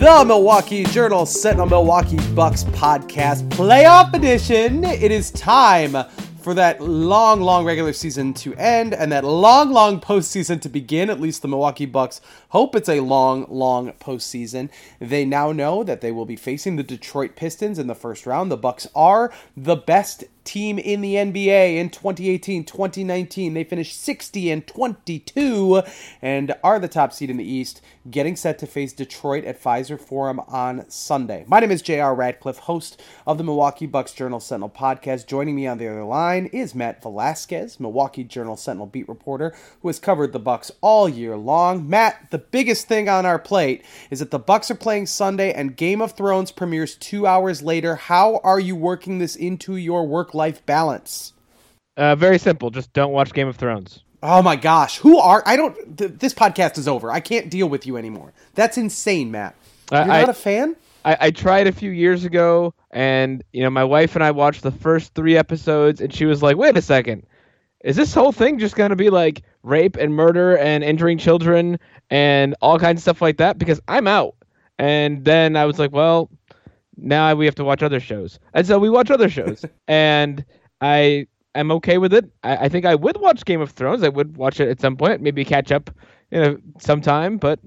The Milwaukee Journal Sentinel Milwaukee Bucks podcast playoff edition. It is time for that long regular season to end and that long postseason to begin. At least the Milwaukee Bucks hope it's a long postseason. They now know that they will be facing the Detroit Pistons in the first round. The Bucks are the best team in the NBA in 2018-2019. They finished 60-22 and are the top seed in the East, getting set to face Detroit at Pfizer Forum on Sunday. My name is J.R. Radcliffe, host of the Milwaukee Bucks Journal Sentinel podcast. Joining me on the other line is Matt Velasquez, Milwaukee Journal Sentinel beat reporter who has covered the Bucks all year long. Matt, the biggest thing on our plate is that the Bucks are playing Sunday and Game of Thrones premieres 2 hours later. How are you working this into your work-life balance? Very simple. Just don't watch Game of Thrones. Oh my gosh. This podcast is over. I can't deal with you anymore. That's insane, Matt. You're not a fan? I tried a few years ago, and my wife and I watched the first 3 episodes, and she was like, wait a second. Is this whole thing just going to be like rape and murder and injuring children and all kinds of stuff like that? Because I'm out. And then I was like, well, now we have to watch other shows. And so we watch other shows. And I am okay with it. I think I would watch Game of Thrones. I would watch it at some point, maybe catch up sometime. But,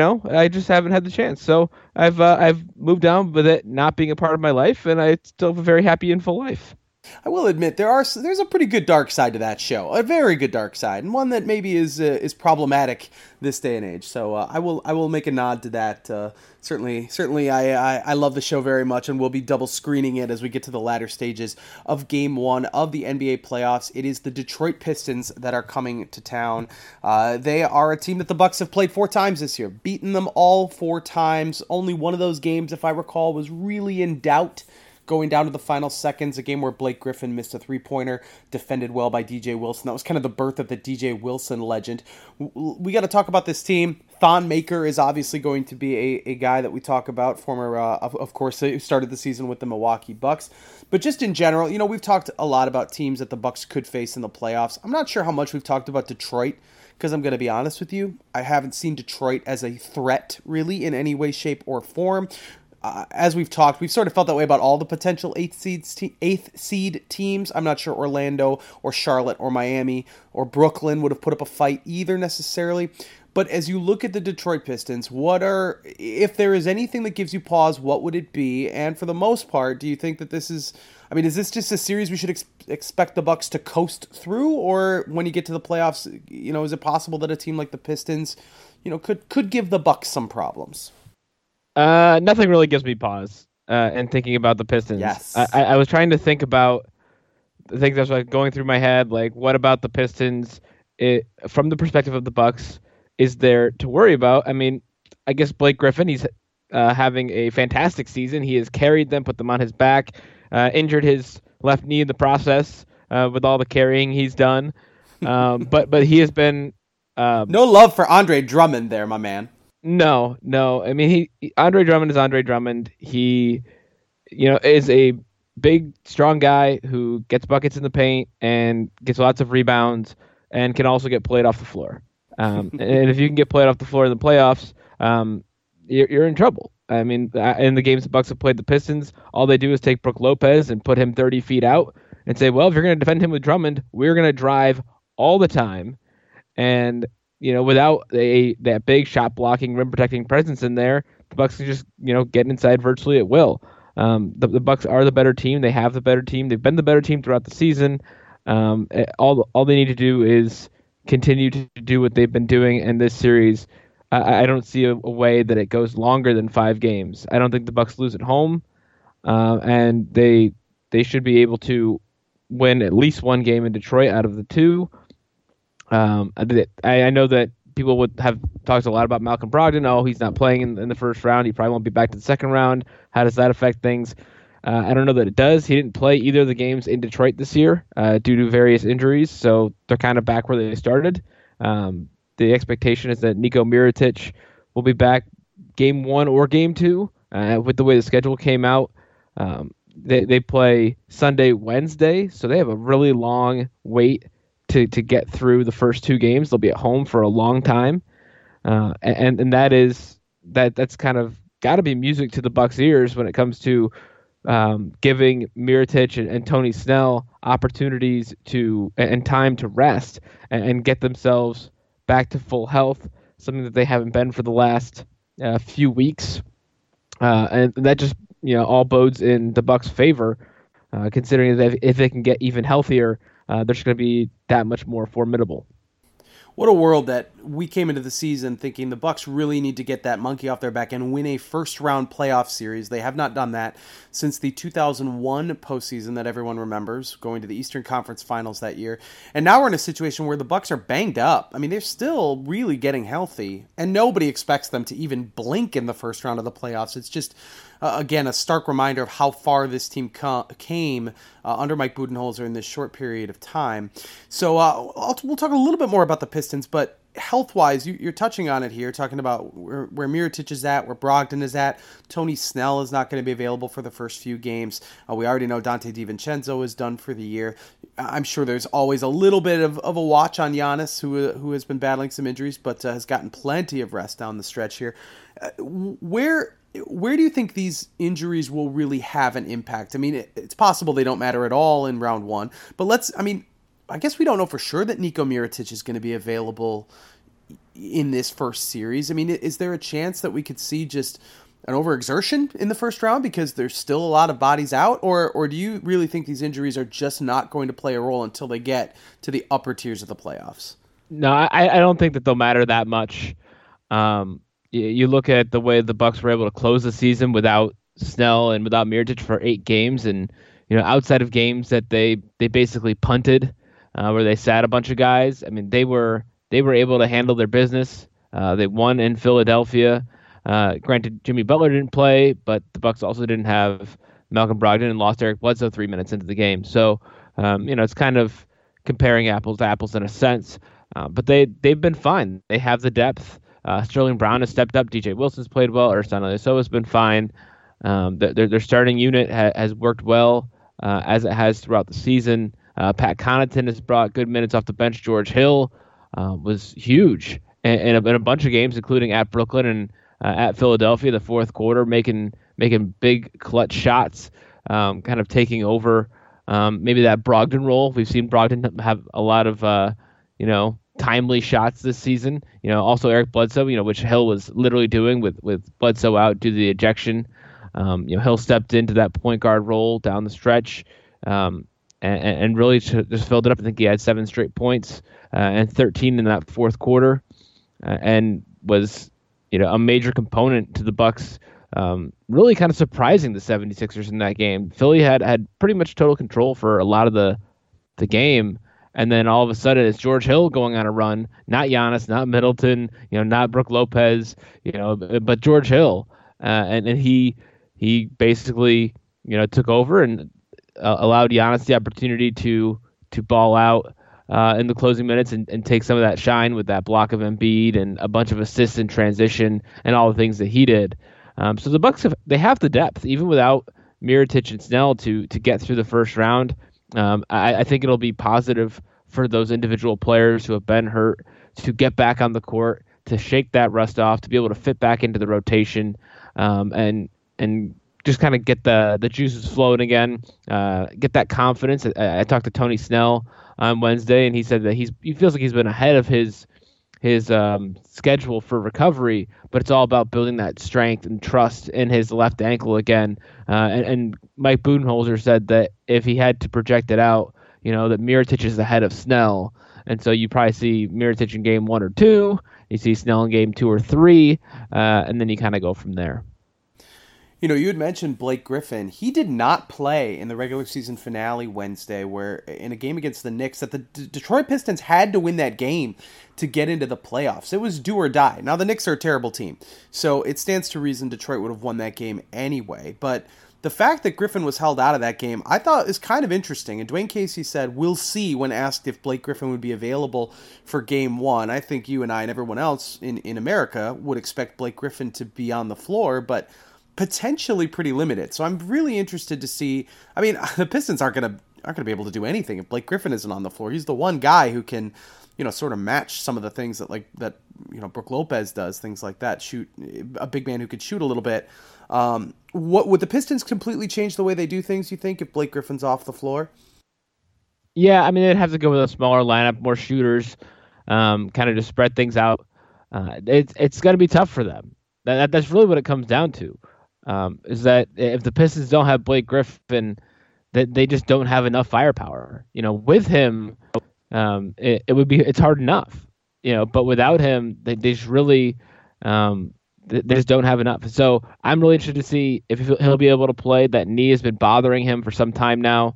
I just haven't had the chance. So I've moved on with it not being a part of my life, and I still have a very happy and full life. I will admit there's a pretty good dark side to that show, a very good dark side, and one that maybe is problematic this day and age. So I will make a nod to that. Certainly, I love the show very much, and we'll be double screening it as we get to the latter stages of Game 1 of the NBA playoffs. It is the Detroit Pistons that are coming to town. They are a team that the Bucks have played 4 times this year, beaten them all 4 times. Only one of those games, if I recall, was really in doubt, going down to the final seconds, a game where Blake Griffin missed a 3-pointer, defended well by DJ Wilson. That was kind of the birth of the DJ Wilson legend. We got to talk about this team. Thon Maker is obviously going to be a guy that we talk about, former, of course, who started the season with the Milwaukee Bucks. But just in general, we've talked a lot about teams that the Bucks could face in the playoffs. I'm not sure how much we've talked about Detroit, because I'm going to be honest with you, I haven't seen Detroit as a threat, really, in any way, shape, or form. As we've talked, we've sort of felt that way about all the potential 8th seed teams. I'm not sure Orlando or Charlotte or Miami or Brooklyn would have put up a fight either necessarily. But as you look at the Detroit Pistons, if there is anything that gives you pause, what would it be? And for the most part, do you think that is this just a series we should expect the Bucks to coast through? Or when you get to the playoffs, is it possible that a team like the Pistons, could give the Bucks some problems? Nothing really gives me pause in thinking about the Pistons. Yes. I was trying to think about the things that was going through my head, like what about the Pistons from the perspective of the Bucks is there to worry about? I mean, I guess Blake Griffin, he's having a fantastic season. He has carried them, put them on his back, injured his left knee in the process with all the carrying he's done. But he has been... no love for Andre Drummond there, my man. No. I mean, Andre Drummond is Andre Drummond. He, is a big, strong guy who gets buckets in the paint and gets lots of rebounds and can also get played off the floor. And if you can get played off the floor in the playoffs, you're in trouble. I mean, in the games the Bucks have played the Pistons, all they do is take Brook Lopez and put him 30 feet out and say, well, if you're going to defend him with Drummond, we're going to drive all the time. And without that big shot blocking, rim protecting presence in there, the Bucks can just get inside virtually at will. The Bucks are the better team. They have the better team. They've been the better team throughout the season. All they need to do is continue to do what they've been doing in this series. I don't see a way that it goes longer than 5 games. I don't think the Bucks lose at home, and they should be able to win at least 1 game in Detroit out of the 2. I know that people would have talked a lot about Malcolm Brogdon. Oh, he's not playing in the first round. He probably won't be back to the second round. How does that affect things? I don't know that it does. He didn't play either of the games in Detroit this year due to various injuries, so they're kind of back where they started. The expectation is that Niko Mirotic will be back Game 1 or Game 2 with the way the schedule came out. They play Sunday, Wednesday, so they have a really long wait to get through the first 2 games. They'll be at home for a long time, and that's kind of got to be music to the Bucks' ears when it comes to giving Mirotic and Tony Snell opportunities to and time to rest and get themselves back to full health, something that they haven't been for the last few weeks, and that just all bodes in the Bucks' favor, considering that if they can get even healthier, they're just going to be that much more formidable. What a world that we came into the season thinking the Bucks really need to get that monkey off their back and win a first-round playoff series. They have not done that since the 2001 postseason that everyone remembers, going to the Eastern Conference Finals that year. And now we're in a situation where the Bucks are banged up. I mean, they're still really getting healthy, and nobody expects them to even blink in the first round of the playoffs. It's just, again, a stark reminder of how far this team came under Mike Budenholzer in this short period of time. So we'll talk a little bit more about the Pistons, but health-wise, you're touching on it here, talking about where Mirotic is at, where Brogdon is at. Tony Snell is not going to be available for the first few games. We already know Dante DiVincenzo is done for the year. I'm sure there's always a little bit of a watch on Giannis, who has been battling some injuries, but has gotten plenty of rest down the stretch here. Where do you think these injuries will really have an impact? I mean, it's possible they don't matter at all in round one, but I guess we don't know for sure that Niko Mirotic is going to be available in this first series. I mean, is there a chance that we could see just an overexertion in the first round because there's still a lot of bodies out? Or do you really think these injuries are just not going to play a role until they get to the upper tiers of the playoffs? No, I don't think that they'll matter that much. You look at the way the Bucks were able to close the season without Snell and without Mirotic for 8 games, and outside of games that they basically punted, where they sat a bunch of guys. I mean, they were able to handle their business. They won in Philadelphia. Granted, Jimmy Butler didn't play, but the Bucks also didn't have Malcolm Brogdon and lost Eric Bledsoe 3 minutes into the game. So, it's kind of comparing apples to apples in a sense. But they've been fine. They have the depth. Sterling Brown has stepped up. DJ Wilson's played well. Ersan Ilyasova has been fine. Their starting unit has worked well, as it has throughout the season. Pat Connaughton has brought good minutes off the bench. George Hill was huge in a bunch of games, including at Brooklyn and at Philadelphia, the fourth quarter, making big clutch shots, kind of taking over maybe that Brogdon role. We've seen Brogdon have a lot of timely shots this season. Also Eric Bledsoe, which Hill was literally doing with Bledsoe out due to the ejection. Hill stepped into that point guard role down the stretch. And really just filled it up. I think he had 7 straight points and 13 in that fourth quarter, and was a major component to the Bucks. Really kind of surprising the 76ers in that game. Philly had pretty much total control for a lot of the game, and then all of a sudden it's George Hill going on a run. Not Giannis, not Middleton, not Brook Lopez, but George Hill, and he basically took over and allowed Giannis the opportunity to ball out in the closing minutes and take some of that shine with that block of Embiid and a bunch of assists in transition and all the things that he did. So the Bucks have the depth, even without Mirotic and Snell, to get through the first round. I think it'll be positive for those individual players who have been hurt to get back on the court, to shake that rust off, to be able to fit back into the rotation, and just kind of get the juices flowing again, get that confidence. I talked to Tony Snell on Wednesday, and he said that he feels like he's been ahead of his schedule for recovery, but it's all about building that strength and trust in his left ankle again. And Mike Budenholzer said that if he had to project it out, that Mirotic is ahead of Snell, and so you probably see Mirotic in game 1 or 2, you see Snell in game 2 or 3, and then you kind of go from there. You had mentioned Blake Griffin. He did not play in the regular season finale Wednesday, where in a game against the Knicks, that the Detroit Pistons had to win that game to get into the playoffs. It was do or die. Now, the Knicks are a terrible team, so it stands to reason Detroit would have won that game anyway. But the fact that Griffin was held out of that game, I thought is kind of interesting. And Dwayne Casey said, "We'll see," when asked if Blake Griffin would be available for game 1. I think you and I and everyone else in America would expect Blake Griffin to be on the floor, but potentially pretty limited. So I'm really interested to see. I mean, the Pistons aren't going aren't going to be able to do anything if Blake Griffin isn't on the floor. He's the one guy who can, sort of match some of the things that Brook Lopez does, things like that. Shoot, a big man who could shoot a little bit. What would the Pistons completely change the way they do things, you think, if Blake Griffin's off the floor? Yeah, I mean, they'd have to go with a smaller lineup, more shooters, kind of just spread things out. It's going to be tough for them. That's really what it comes down to, is that if the Pistons don't have Blake Griffin, that they just don't have enough firepower. With him, it's hard enough. But without him, they just really they just don't have enough. So I'm really interested to see if he'll be able to play. That knee has been bothering him for some time now.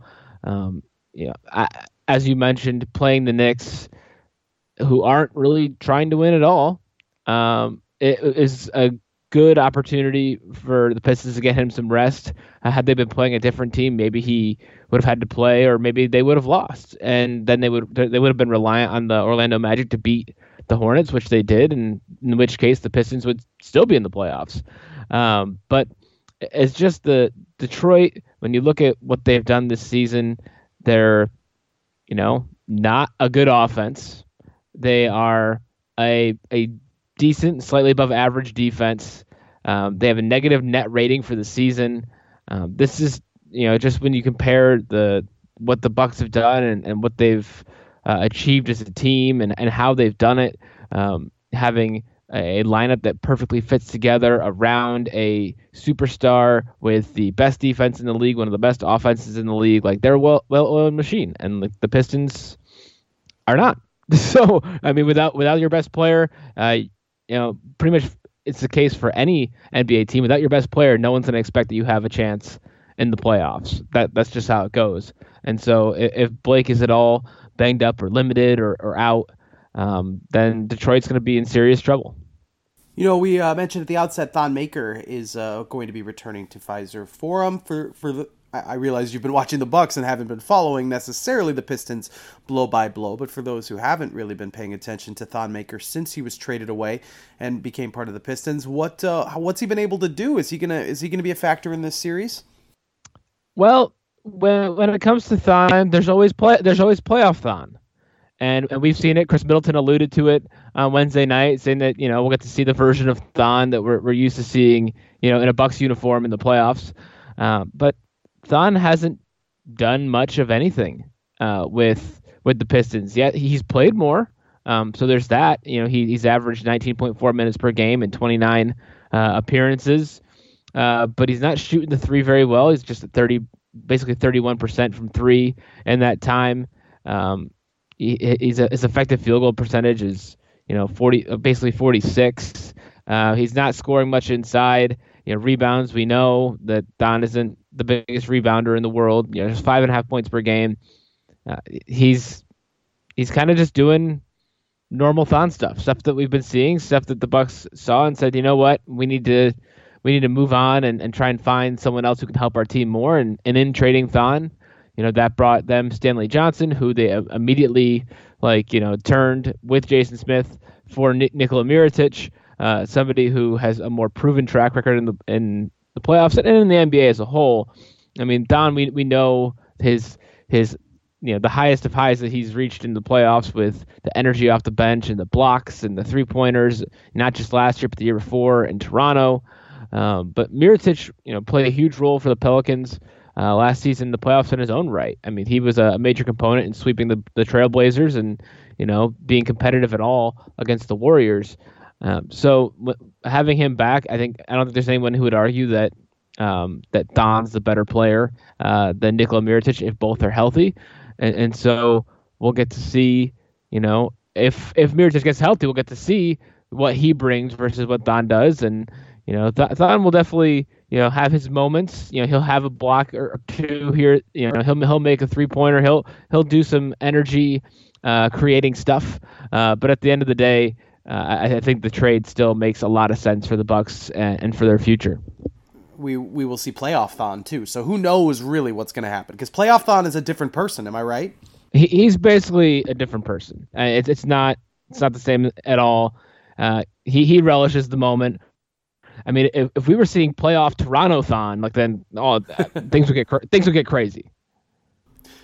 As you mentioned, playing the Knicks, who aren't really trying to win at all, it is a good opportunity for the Pistons to get him some rest. Had they been playing a different team, maybe he would have had to play, or maybe they would have lost, and then they would have been reliant on the Orlando Magic to beat the Hornets, which they did, and in which case the Pistons would still be in the playoffs. But it's just the Detroit, when you look at what they've done this season, they're not a good offense. They are a decent, slightly above average defense. They have a negative net rating for the season. This is, just when you compare what the Bucks have done and what they've achieved as a team and how they've done it, having a lineup that perfectly fits together around a superstar with the best defense in the league, one of the best offenses in the league. Like, they're a well-oiled machine, and like the Pistons are not. So, I mean, without your best player, pretty much it's the case for any NBA team. Without your best player, no one's going to expect that you have a chance in the playoffs. That's just how it goes. And so if Blake is at all banged up or limited or out, then Detroit's going to be in serious trouble. We mentioned at the outset Thon Maker is going to be returning to Pfizer Forum for the. I realize you've been watching the Bucks and haven't been following necessarily the Pistons blow by blow, but for those who haven't really been paying attention to Thon Maker since he was traded away and became part of the Pistons, what's he been able to do? Is he gonna be a factor in this series? Well, when it comes to Thon, there's always playoff Thon. And we've seen it. Chris Middleton alluded to it on Wednesday night, saying that we'll get to see the version of Thon that we're used to seeing, in a Bucks uniform in the playoffs. But Thon hasn't done much of anything with the Pistons yet. He's played more, so there's that. He's averaged 19.4 minutes per game and 29 appearances, but he's not shooting the three very well. He's just at basically 31% from three in that time. His effective field goal percentage is 46. He's not scoring much inside. Rebounds, we know that Thon isn't the biggest rebounder in the world. Just 5.5 points per game. He's kind of just doing normal Thon stuff that we've been seeing, stuff that the Bucks saw and said, you know what, we need to move on and try and find someone else who can help our team more. And in trading Thon, that brought them Stanley Johnson, who they immediately turned with Jason Smith for Nikola Mirotic, somebody who has a more proven track record in the playoffs and in the NBA as a whole. I mean, Thon, we know his the highest of highs that he's reached in the playoffs with the energy off the bench and the blocks and the 3-pointers, not just last year but the year before in Toronto. But Mirotic, played a huge role for the Pelicans last season in the playoffs in his own right. I mean, he was a major component in sweeping the Trailblazers and being competitive at all against the Warriors. So having him back, I don't think there's anyone who would argue that Thon's the better player than Nikola Mirotic if both are healthy. And so we'll get to see, if Mirotic gets healthy, we'll get to see what he brings versus what Thon does. And, Thon will definitely, have his moments. He'll have a block or two here. He'll make a 3-pointer. He'll do some energy creating stuff. But at the end of the day, I think the trade still makes a lot of sense for the Bucks and for their future. We will see playoff Thon too. So who knows really what's going to happen? Because playoff Thon is a different person. Am I right? He's basically a different person. It's not the same at all. He relishes the moment. I mean, if we were seeing playoff Toronto Thon, then things would get crazy.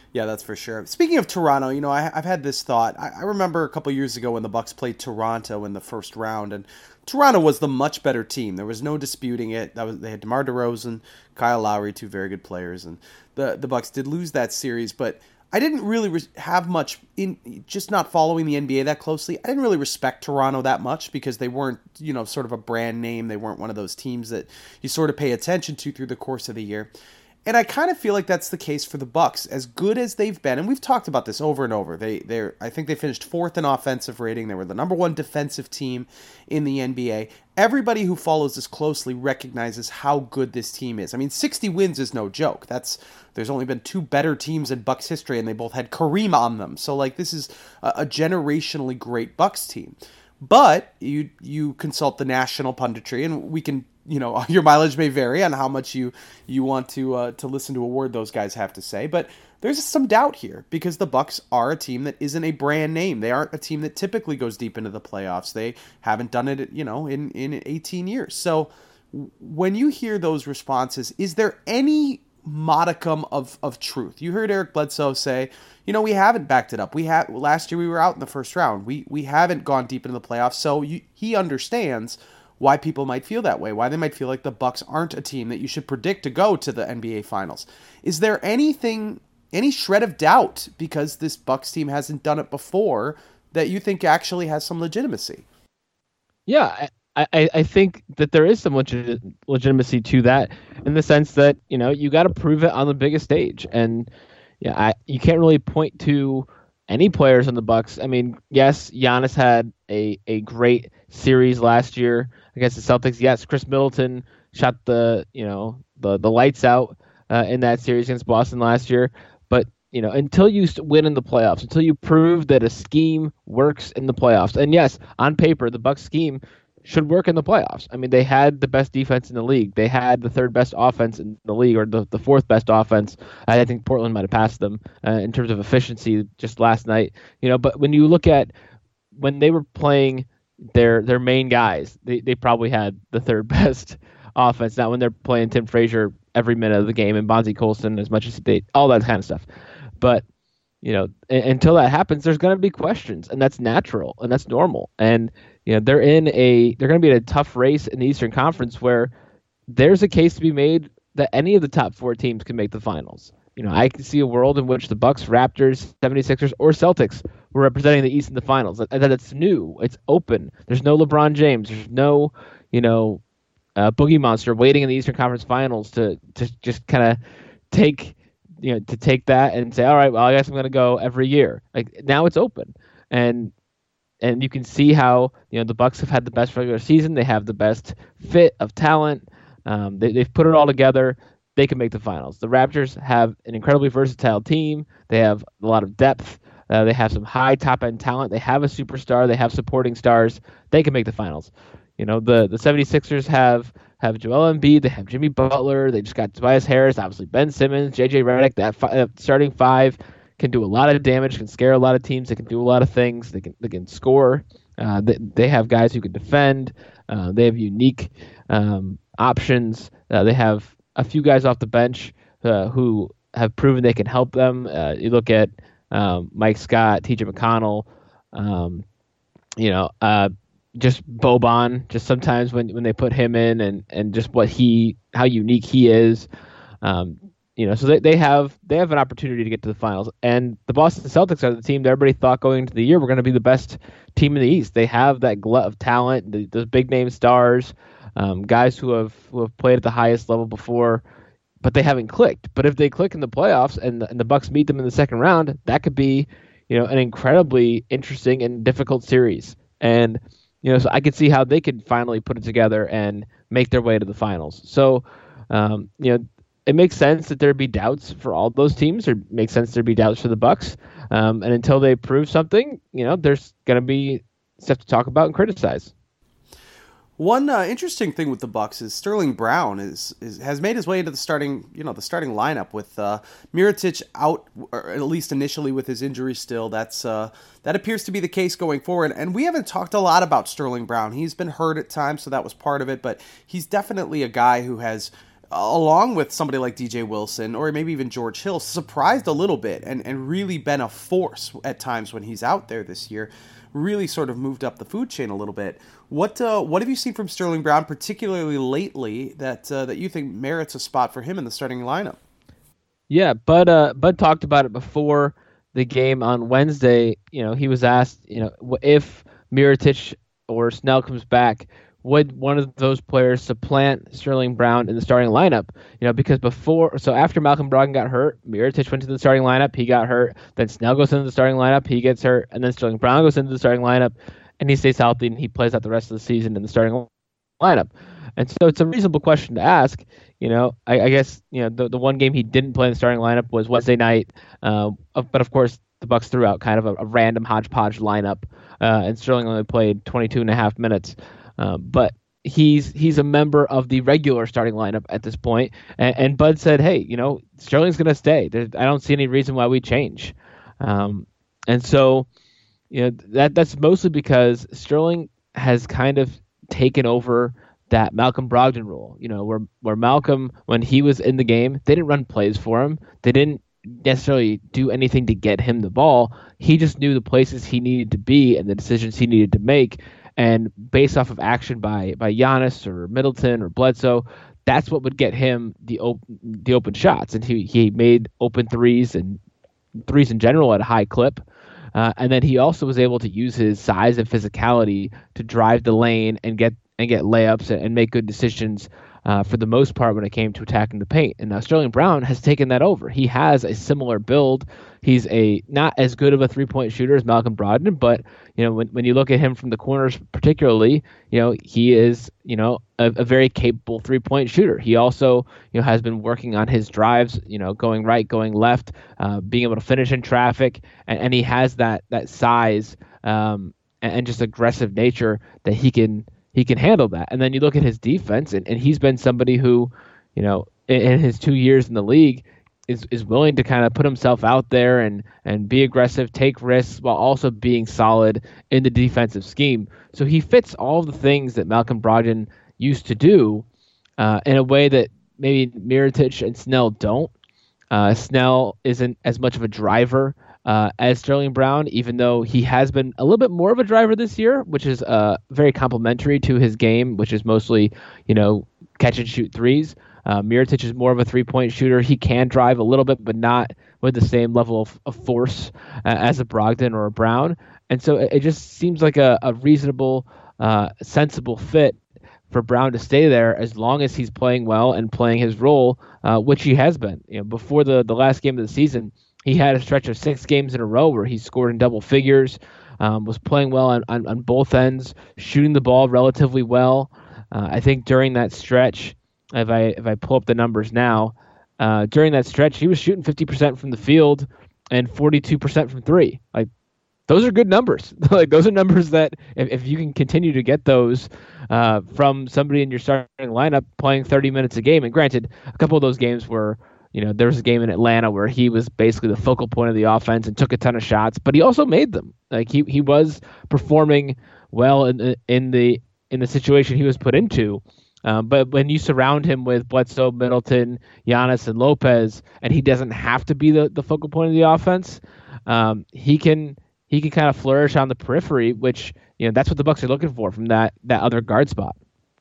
Yeah, that's for sure. Speaking of Toronto, I've had this thought. I remember a couple years ago when the Bucks played Toronto in the first round, and Toronto was the much better team. There was no disputing it. They had DeMar DeRozan, Kyle Lowry, two very good players, and the Bucks did lose that series. But I didn't really have much in just not following the NBA that closely. I didn't really respect Toronto that much because they weren't, sort of a brand name. They weren't one of those teams that you sort of pay attention to through the course of the year. And I kind of feel like that's the case for the Bucks. As good as they've been, and we've talked about this over and over. I think they finished fourth in offensive rating. They were the number one defensive team in the NBA. Everybody who follows this closely recognizes how good this team is. I mean, 60 wins is no joke. There's only been two better teams in Bucks history, and they both had Kareem on them. So this is a generationally great Bucks team. But you consult the national punditry, and we can. Your mileage may vary on how much you want to listen to a word those guys have to say, but there's some doubt here because the Bucks are a team that isn't a brand name. They aren't a team that typically goes deep into the playoffs. They haven't done it, in 18 years. So when you hear those responses, is there any modicum of truth? You heard Eric Bledsoe say, we haven't backed it up. Last year we were out in the first round. We haven't gone deep into the playoffs. So he understands why people might feel that way, why they might feel like the Bucks aren't a team that you should predict to go to the NBA Finals. Is there any shred of doubt because this Bucks team hasn't done it before that you think actually has some legitimacy? Yeah, I think that there is some legitimacy to that in the sense that, you got to prove it on the biggest stage. And you can't really point to any players on the Bucks. I mean, yes, Giannis had a great series last year against the Celtics. Yes, Chris Middleton shot the lights out in that series against Boston last year. But until you win in the playoffs, until you prove that a scheme works in the playoffs, and yes, on paper the Bucks scheme should work in the playoffs. I mean, they had the best defense in the league. They had the third best offense in the league, or the fourth best offense. I think Portland might have passed them in terms of efficiency just last night. But when you look at when they were playing their main guys, they probably had the third best offense. Now when they're playing Tim Frazier every minute of the game and Bonzi Colson as much as they, all that kind of stuff. But until that happens, there's going to be questions, and that's natural and that's normal. And they're going to be in a tough race in the Eastern Conference where there's a case to be made that any of the top four teams can make the finals. I can see a world in which the Bucks, Raptors, 76ers, or Celtics were representing the East in the finals. That it's new, it's open. There's no LeBron James. There's no, Boogie Monster waiting in the Eastern Conference Finals to just kind of take that and say, all right, well, I guess I'm going to go every year. Like now it's open, and you can see how the Bucks have had the best regular season. They have the best fit of talent. They've put it all together. They can make the finals. The Raptors have an incredibly versatile team. They have a lot of depth. They have some high top-end talent. They have a superstar. They have supporting stars. They can make the finals. The 76ers have Joel Embiid. They have Jimmy Butler. They just got Tobias Harris, obviously Ben Simmons, JJ Redick. That starting five can do a lot of damage, can scare a lot of teams. They can do a lot of things. They can score. They have guys who can defend. They have unique options. They have a few guys off the bench who have proven they can help them. You look at Mike Scott, TJ McConnell, just Boban. Just sometimes when they put him in and just how unique he is. So they have an opportunity to get to the finals. And the Boston Celtics are the team that everybody thought going into the year were going to be the best team in the East. They have that glut of talent, those big name stars. Guys who have played at the highest level before, but they haven't clicked. But if they click in the playoffs and the Bucks meet them in the second round, that could be, an incredibly interesting and difficult series. And so I could see how they could finally put it together and make their way to the finals. So, it makes sense that there'd be doubts for all those teams, or makes sense there'd be doubts for the Bucks. And until they prove something, there's going to be stuff to talk about and criticize. One interesting thing with the Bucks is Sterling Brown has made his way into the starting lineup with Mirotic out, or at least initially with his injury still. That appears to be the case going forward. And we haven't talked a lot about Sterling Brown. He's been hurt at times, so that was part of it. But he's definitely a guy who has along with somebody like DJ Wilson or maybe even George Hill, surprised a little bit and really been a force at times when he's out there this year. Really sort of moved up the food chain a little bit. What have you seen from Sterling Brown, particularly lately, that you think merits a spot for him in the starting lineup? Yeah, Bud talked about it before the game on Wednesday. He was asked, if Mirotic or Snell comes back, would one of those players supplant Sterling Brown in the starting lineup? Because after Malcolm Brogdon got hurt, Mirotic went to the starting lineup, he got hurt. Then Snell goes into the starting lineup, he gets hurt, and then Sterling Brown goes into the starting lineup, and he stays healthy and he plays out the rest of the season in the starting lineup. And so it's a reasonable question to ask. I guess the one game he didn't play in the starting lineup was Wednesday night, but of course the Bucks threw out kind of a random hodgepodge lineup, and Sterling only played 22 and a half minutes. But he's a member of the regular starting lineup at this point. And Bud said, hey, Sterling's going to stay. I don't see any reason why we change. And so, that's mostly because Sterling has kind of taken over that Malcolm Brogdon role, where Malcolm, when he was in the game, they didn't run plays for him. They didn't necessarily do anything to get him the ball. He just knew the places he needed to be and the decisions he needed to make. And based off of action by Giannis or Middleton or Bledsoe, that's what would get him the open shots. And he made open threes and threes in general at a high clip. And then he also was able to use his size and physicality to drive the lane and get layups and make good decisions for the most part when it came to attacking the paint. And now Sterling Brown has taken that over. He has a similar build. He's not as good of a three-point shooter as Malcolm Brogdon, but when you look at him from the corners particularly, he is a very capable three-point shooter. He also has been working on his drives, going right, going left, being able to finish in traffic, and he has that size and just aggressive nature that he can handle that. And then you look at his defense, and he's been somebody who, in his 2 years in the league, is willing to kind of put himself out there and be aggressive, take risks, while also being solid in the defensive scheme. So he fits all the things that Malcolm Brogdon used to do in a way that maybe Mirotic and Snell don't. Snell isn't as much of a driver as Sterling Brown, even though he has been a little bit more of a driver this year, which is very complementary to his game, which is mostly, catch and shoot threes. Mirotic is more of a three-point shooter. He can drive a little bit, but not with the same level of force as a Brogdon or a Brown. And so it just seems like a reasonable, sensible fit for Brown to stay there as long as he's playing well and playing his role, which he has been. Before the last game of the season, he had a stretch of 6 games in a row where he scored in double figures, was playing well on both ends, shooting the ball relatively well. I think during that stretch, if I pull up the numbers now, during that stretch, he was shooting 50% from the field and 42% from three. Like, those are good numbers. Like, those are numbers that if you can continue to get those from somebody in your starting lineup playing 30 minutes a game, and granted, a couple of those games were, there was a game in Atlanta where he was basically the focal point of the offense and took a ton of shots, but he also made them. Like, he was performing well in the situation he was put into. But when you surround him with Bledsoe, Middleton, Giannis, and Lopez, and he doesn't have to be the focal point of the offense, he can kind of flourish on the periphery, which that's what the Bucks are looking for from that other guard spot.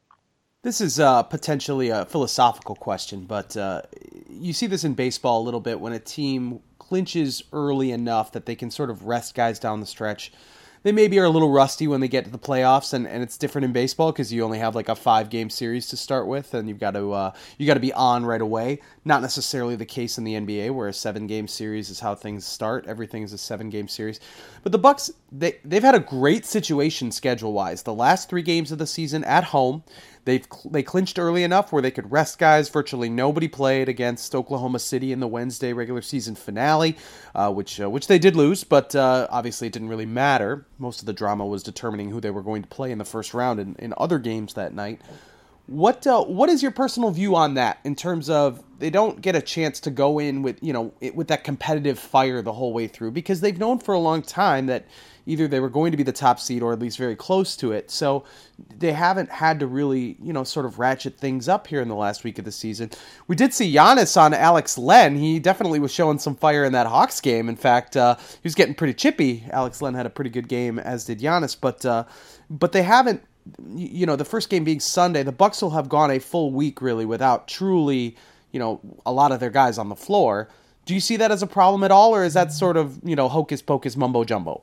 This is potentially a philosophical question, but you see this in baseball a little bit when a team clinches early enough that they can sort of rest guys down the stretch. They maybe are a little rusty when they get to the playoffs, and it's different in baseball because you only have like a 5-game series to start with, and you've got to be on right away. Not necessarily the case in the NBA, where a 7-game series is how things start. Everything is a 7-game series. But the Bucks, they've had a great situation schedule-wise. The last 3 games of the season at home, they clinched early enough where they could rest guys. Virtually nobody played against Oklahoma City in the Wednesday regular season finale, which they did lose, but obviously it didn't really matter. Most of the drama was determining who they were going to play in the first round in other games that night. What is your personal view on that in terms of they don't get a chance to go in with with that competitive fire the whole way through, because they've known for a long time that either they were going to be the top seed or at least very close to it. So they haven't had to really, sort of ratchet things up here in the last week of the season. We did see Giannis on Alex Len. He definitely was showing some fire in that Hawks game. In fact, he was getting pretty chippy. Alex Len had a pretty good game, as did Giannis, but they haven't. The first game being Sunday, the Bucks will have gone a full week really without truly, a lot of their guys on the floor. Do you see that as a problem at all, or is that sort of, hocus pocus mumbo jumbo?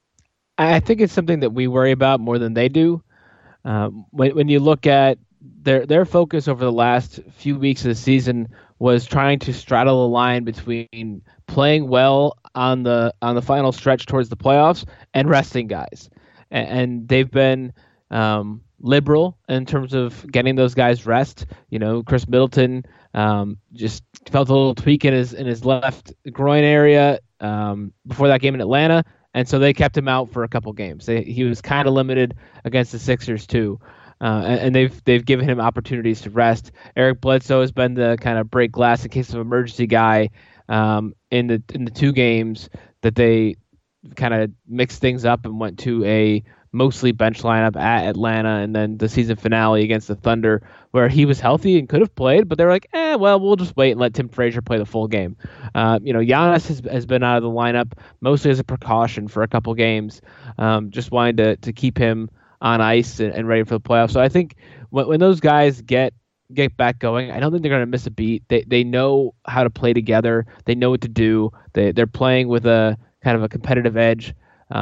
I think it's something that we worry about more than they do. When you look at their focus over the last few weeks of the season was trying to straddle a line between playing well on the final stretch towards the playoffs and resting guys, and they've been liberal in terms of getting those guys rest. Chris Middleton just felt a little tweak in his left groin area before that game in Atlanta, and so they kept him out for a couple games. He was kind of limited against the Sixers too, and they've given him opportunities to rest. Eric Bledsoe has been the kind of break glass in case of emergency guy in the two games that they kind of mixed things up and went to a mostly bench lineup at Atlanta, and then the season finale against the Thunder, where he was healthy and could have played, but they were like, well, we'll just wait and let Tim Frazier play the full game. Giannis has been out of the lineup mostly as a precaution for a couple games, just wanting to keep him on ice and ready for the playoffs. So I think when those guys get back going, I don't think they're going to miss a beat. They know how to play together. They know what to do. They're playing with a kind of a competitive edge.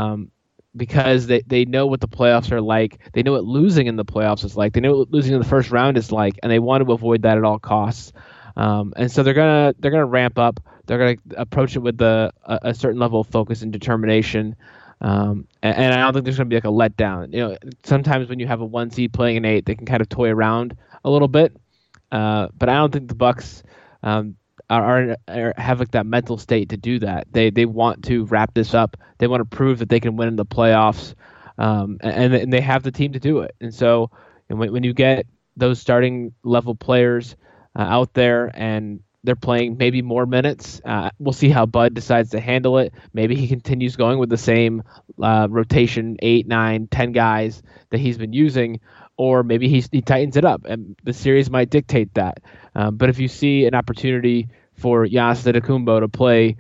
Because they know what the playoffs are like. They know what losing in the playoffs is like. They know what losing in the first round is like, and they want to avoid that at all costs. And so they're gonna ramp up. They're gonna approach it with a certain level of focus and determination. And I don't think there's gonna be like a letdown. Sometimes when you have a 1 seed playing an 8, they can kind of toy around a little bit. But I don't think the Bucks have like that mental state to do that. They want to wrap this up. They want to prove that they can win in the playoffs, and they have the team to do it. And so, when you get those starting level players out there and they're playing maybe more minutes, we'll see how Bud decides to handle it. Maybe he continues going with the same rotation, 8, 9, 10 guys that he's been using, or maybe he tightens it up, and the series might dictate that. But if you see an opportunity for Giannis Antetokounmpo to play,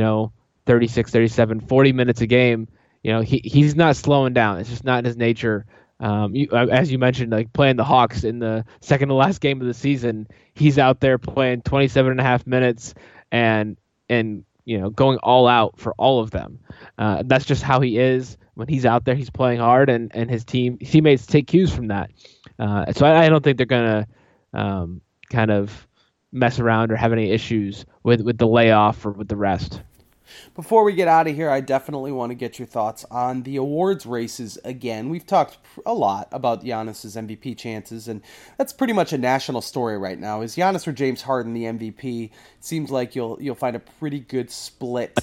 36, 37, 40 minutes a game, he's not slowing down. It's just not in his nature. As you mentioned, like playing the Hawks in the second to last game of the season, he's out there playing 27 and a half minutes and going all out for all of them. That's just how he is. When he's out there, he's playing hard, and his teammates take cues from that. So I don't think they're going to kind of mess around or have any issues with the layoff or with the rest. Before we get out of here, I definitely want to get your thoughts on the awards races again. We've talked a lot about Giannis's MVP chances, and that's pretty much a national story right now. Is Giannis or James Harden the MVP? It seems like you'll find a pretty good split.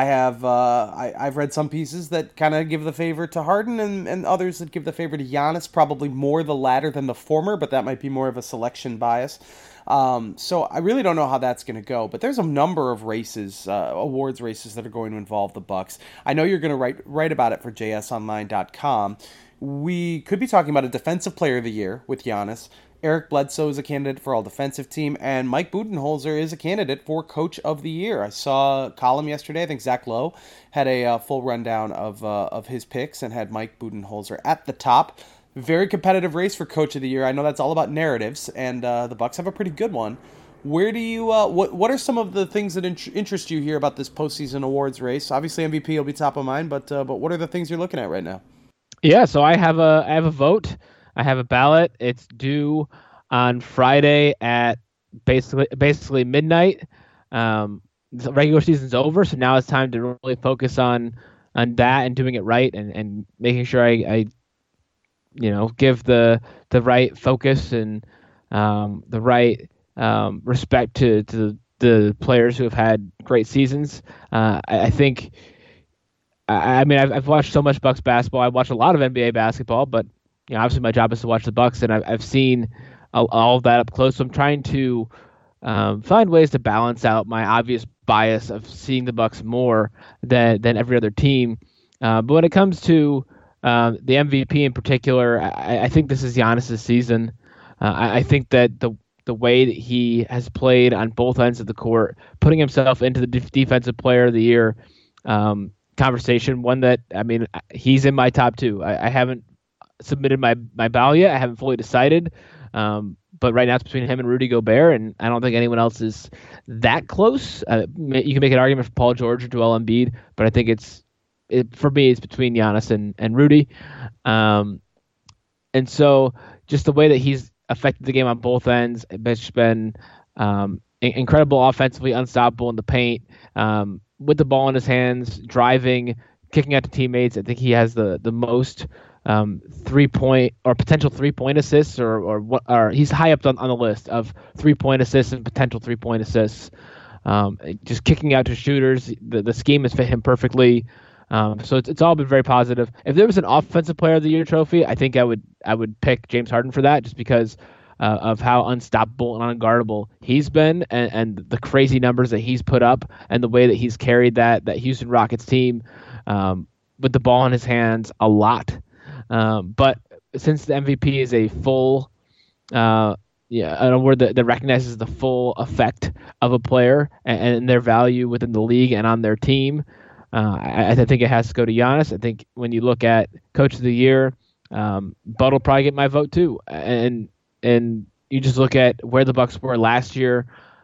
I've read some pieces that kind of give the favor to Harden and others that give the favor to Giannis, probably more the latter than the former, but that might be more of a selection bias. So I really don't know how that's going to go, but there's a number of races, awards races that are going to involve the Bucks. I know you're going to write about it for jsonline.com. We could be talking about a defensive player of the year with Giannis. Eric Bledsoe is a candidate for all-defensive team, and Mike Budenholzer is a candidate for coach of the year. I saw a column yesterday. I think Zach Lowe had a full rundown of his picks and had Mike Budenholzer at the top. Very competitive race for coach of the year. I know that's all about narratives, and the Bucks have a pretty good one. Where do you what are some of the things that interest you here about this postseason awards race? Obviously, MVP will be top of mind, but what are the things you're looking at right now? Yeah, so I have a vote. I have a ballot. It's due on Friday at basically midnight. The regular season's over, so now it's time to really focus on that and doing it right and making sure I give the right focus and the right respect to the players who have had great seasons. I think. I mean, I've watched so much Bucks basketball. I watch a lot of NBA basketball, but obviously my job is to watch the Bucks, and I've seen all of that up close. So I'm trying to find ways to balance out my obvious bias of seeing the Bucks more than every other team. But when it comes to the MVP in particular, I think this is Giannis's season. I think that the way that he has played on both ends of the court, putting himself into the defensive player of the year conversation, one that, I mean, he's in my top two. I haven't submitted my ballot yet. I haven't fully decided. But right now it's between him and Rudy Gobert, and I don't think anyone else is that close. You can make an argument for Paul George or Joel Embiid, but I think for me, it's between Giannis and Rudy. And so just the way that he's affected the game on both ends, it's been incredible offensively, unstoppable in the paint, with the ball in his hands, driving, kicking out to teammates. I think he has the most 3-point or potential 3-point assists, or he's high up on the list of 3-point assists and potential 3-point assists. Just kicking out to shooters. The scheme has fit him perfectly. So it's all been very positive. If there was an Offensive Player of the Year trophy, I think I would pick James Harden for that, just because of how unstoppable and unguardable he's been, and the crazy numbers that he's put up, and the way that he's carried that Houston Rockets team with the ball in his hands a lot. But since the MVP is a full, a word that recognizes the full effect of a player and their value within the league and on their team, I think it has to go to Giannis. I think when you look at Coach of the Year, Bud will probably get my vote too. And you just look at where the Bucks were last year,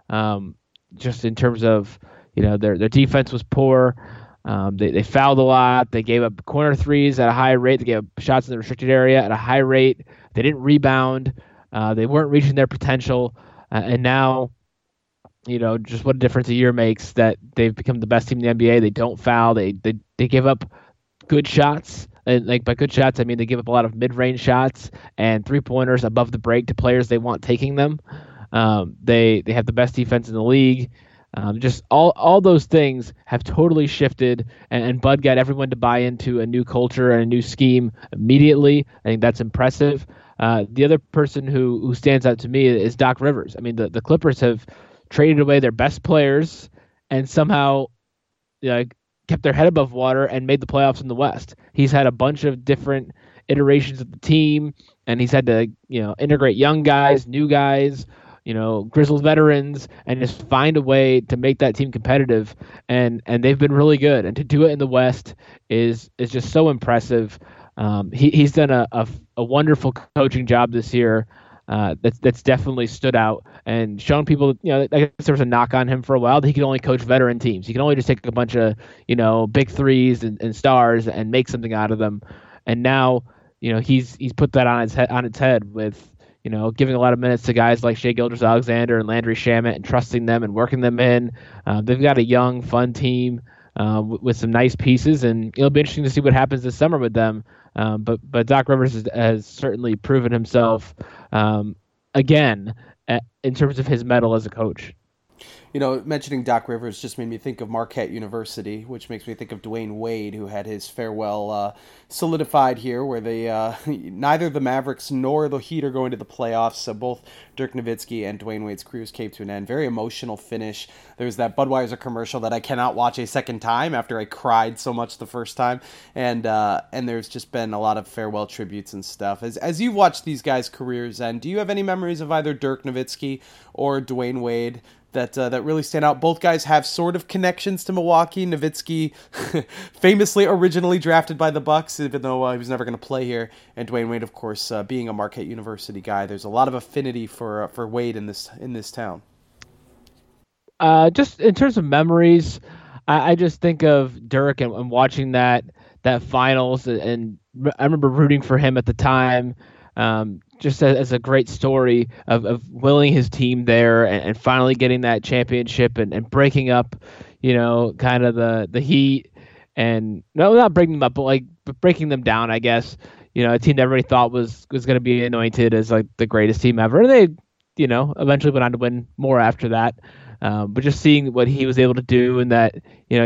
just in terms of, their defense was poor. They fouled a lot. They gave up corner threes at a high rate. They gave up shots in the restricted area at a high rate. They didn't rebound. They weren't reaching their potential. And now, just what a difference a year makes that they've become the best team in the NBA. They don't foul. They give up good shots. And by good shots, I mean they give up a lot of mid-range shots and three-pointers above the break to players they want taking them. They have the best defense in the league. Just all those things have totally shifted, and Bud got everyone to buy into a new culture and a new scheme immediately. I think that's impressive. The other person who stands out to me is Doc Rivers. I mean, the Clippers have traded away their best players and somehow kept their head above water and made the playoffs in the West. He's had a bunch of different iterations of the team, and he's had to integrate young guys, new guys, grizzled veterans, and just find a way to make that team competitive. And they've been really good. And to do it in the West is just so impressive. He's done a wonderful coaching job this year. That's definitely stood out and shown people, I guess there was a knock on him for a while that he could only coach veteran teams. He can only just take a bunch of, big threes and stars and make something out of them. And now, he's put that on its head with, giving a lot of minutes to guys like Shai Gilgeous-Alexander and Landry Shamet and trusting them and working them in. They've got a young, fun team with some nice pieces, and it'll be interesting to see what happens this summer with them. But Doc Rivers has certainly proven himself again in terms of his mettle as a coach. Mentioning Doc Rivers just made me think of Marquette University, which makes me think of Dwayne Wade, who had his farewell solidified here, where they neither the Mavericks nor the Heat are going to the playoffs. So both Dirk Nowitzki and Dwayne Wade's careers came to an end. Very emotional finish. There's that Budweiser commercial that I cannot watch a second time after I cried so much the first time, and there's just been a lot of farewell tributes and stuff. As you've watched these guys' careers end, do you have any memories of either Dirk Nowitzki or Dwayne Wade that really stand out? Both guys have sort of connections to Milwaukee. Nowitzki, famously originally drafted by the Bucks, even though he was never going to play here, and Dwayne Wade, of course, being a Marquette University guy. There's a lot of affinity for Wade in this town. Just in terms of memories, I just think of Dirk and watching that finals, and I remember rooting for him at the time. Just as a great story of willing his team there and finally getting that championship and breaking up, kind of the Heat, and not breaking them up, but breaking them down, I guess. A team that everybody thought was going to be anointed as like the greatest team ever. And they, eventually went on to win more after that. But just seeing what he was able to do, and that,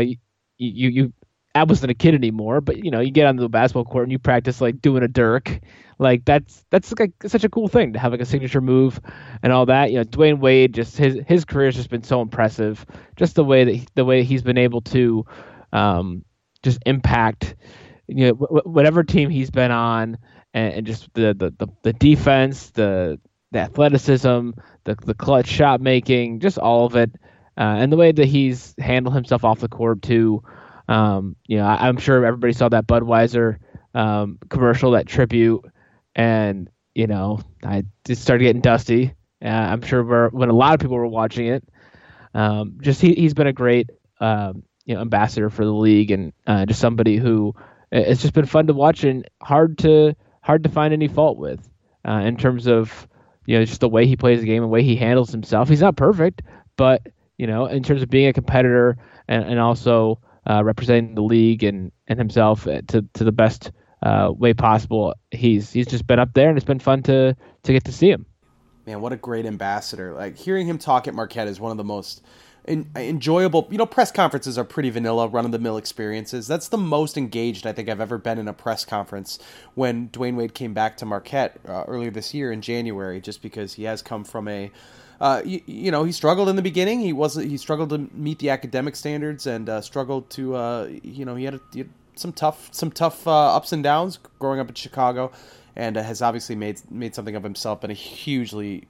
I wasn't a kid anymore, but you get onto the basketball court and you practice doing a Dirk. That's like such a cool thing to have a signature move and all that. Dwayne Wade, just his career has just been so impressive. Just the way he's been able to just impact, whatever team he's been on, and just the defense, the athleticism, the clutch shot making, just all of it, and the way that he's handled himself off the court too. I'm sure everybody saw that Budweiser commercial, that tribute, and I just started getting dusty. I'm sure when a lot of people were watching it. He's been a great ambassador for the league, and just somebody who it's just been fun to watch and hard to find any fault with in terms of just the way he plays the game and the way he handles himself. He's not perfect, but in terms of being a competitor and also representing the league and himself to the best way possible, he's just been up there, and it's been fun to get to see him. Man, what a great ambassador. Like, hearing him talk at Marquette is one of the most enjoyable. Press conferences are pretty vanilla, run-of-the-mill experiences. That's the most engaged I think I've ever been in a press conference when Dwayne Wade came back to Marquette earlier this year in January, just because he has come from a he struggled in the beginning. He struggled to meet the academic standards and struggled to he had some tough ups and downs growing up in Chicago, and has obviously made something of himself, been a hugely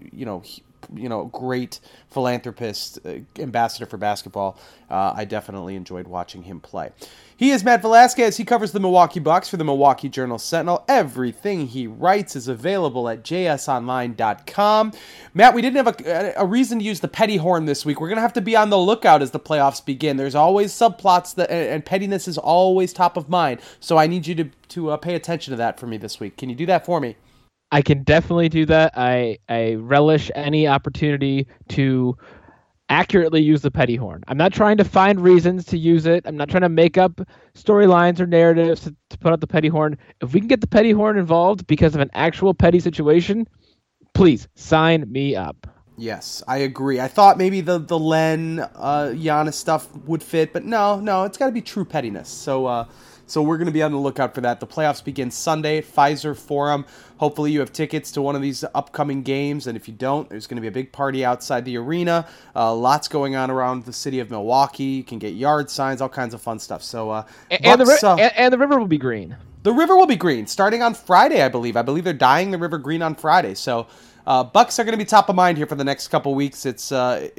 great philanthropist, ambassador for basketball. I definitely enjoyed watching him play. He is Matt Velasquez. He covers the Milwaukee Bucks for the Milwaukee Journal-Sentinel. Everything he writes is available at jsonline.com. Matt, we didn't have a reason to use the petty horn this week. We're going to have to be on the lookout as the playoffs begin. There's always subplots, and pettiness is always top of mind. So I need you to pay attention to that for me this week. Can you do that for me? I can definitely do that. I relish any opportunity to accurately use the petty horn. I'm not trying to find reasons to use it. I'm not trying to make up storylines or narratives to put out the petty horn. If we can get the petty horn involved because of an actual petty situation, please sign me up. Yes, I agree. I thought maybe the Len Giannis stuff would fit, but no, it's got to be true pettiness. So we're going to be on the lookout for that. The playoffs begin Sunday at Pfizer Forum. Hopefully you have tickets to one of these upcoming games, and if you don't, there's going to be a big party outside the arena. Lots going on around the city of Milwaukee. You can get yard signs, all kinds of fun stuff. So and the river will be green. The river will be green starting on Friday, I believe. I believe they're dyeing the river green on Friday. So Bucks are going to be top of mind here for the next couple weeks. It's I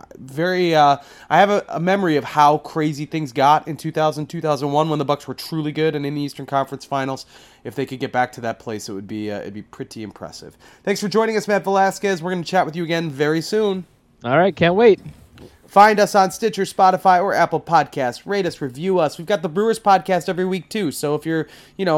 have a memory of how crazy things got in 2000, 2001 when the Bucks were truly good and in the Eastern Conference Finals. If they could get back to that place, it'd be pretty impressive. Thanks for joining us, Matt Velasquez. We're going to chat with you again very soon. All right, can't wait. Find us on Stitcher, Spotify, or Apple Podcasts. Rate us, review us. We've got the Brewers podcast every week too. So if you're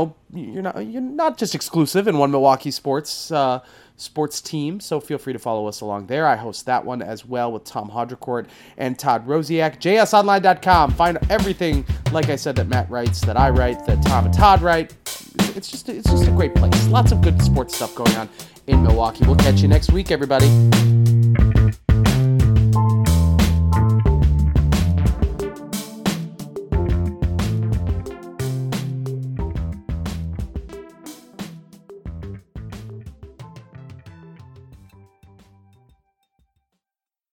not just exclusive in one Milwaukee sports team, so feel free to follow us along there. I host that one as well with Tom Haudricourt and Todd Rosiak. JSOnline.com. Find everything, like I said, that Matt writes, that I write, that Tom and Todd write. It's just a great place. Lots of good sports stuff going on in Milwaukee. We'll catch you next week, everybody.